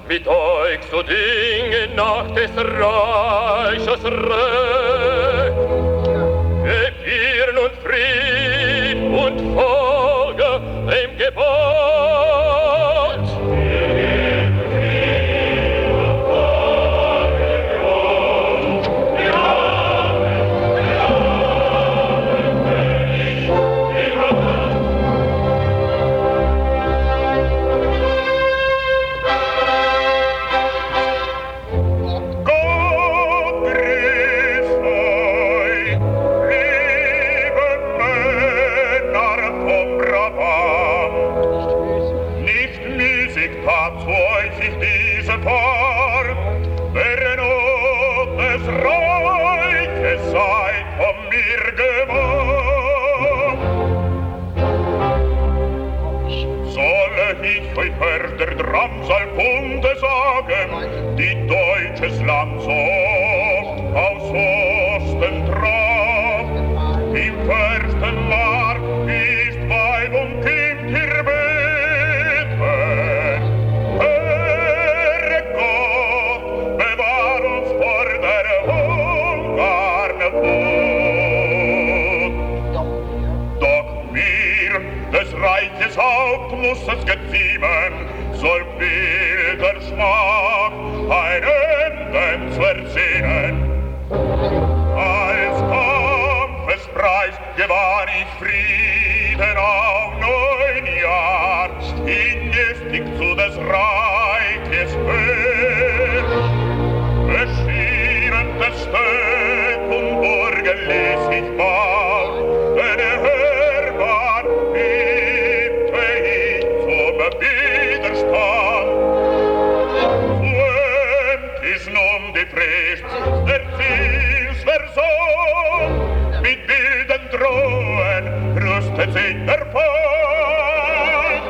mit euch zu dingen nach des Reiches Recht. Gebieren und Fried und Folge dem Gebot. Der Drangsal Kunde sagen, die deutsches Land so oft aus Osten traf. Im Fürstenmark ist Weib und Kind hier beten. Herr Gott, bewahr uns vor der Ungarn Wut. Doch mir, des Reiches Haupt, muss es geziemen, soll wilder Schmach ein Enden zu ersehnen. Als Kampfespreis gewann ich Frieden auf 9 Jahr, hingestig zu des Reiches Wehr. Beschieren des Städt und Burgen ließ ich bauen, denn Hermann liebte ich zum Widerstand. Zwömt ist nun die Frist der Zielsversorgung, mit wilden Drohen rüstet sich der Feind.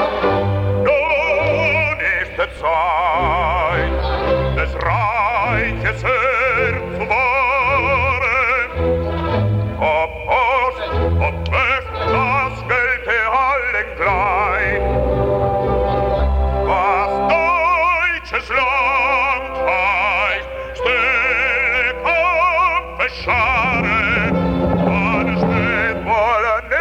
Nun ist es Zeit, des Reiches Herr zu wahren. Ob Ost, ob West, das gelte allen gleich. Was deutsches Land heißt, stille Kampfeschare, dann steht wohl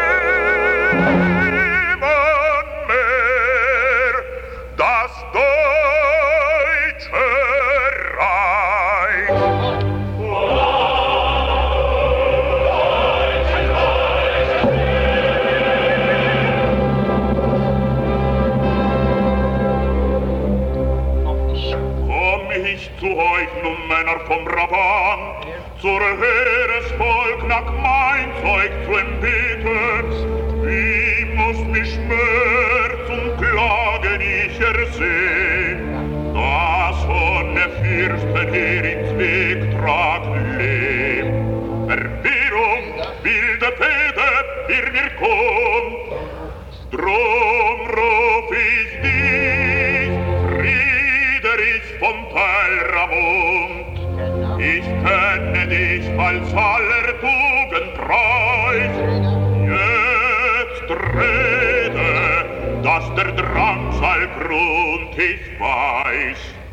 niemand mehr das deutsche Reich. Ich zu euch, nun Männer vom Brabant, zur Heeresvolk nach mein Zeug zu erbitten. Wie muss mich Schmerz und Klagen ich ersehn, das von der Fürsten hier ins Wegtrag lebt. Verwirrung, wilde Fede, ihr mir kommt, drum ruf ich dich, Friedrich von Telramund. Ich kenne dich als aller Tugend Preis. Jetzt rede, dass der Drangsal Grund ich weiß.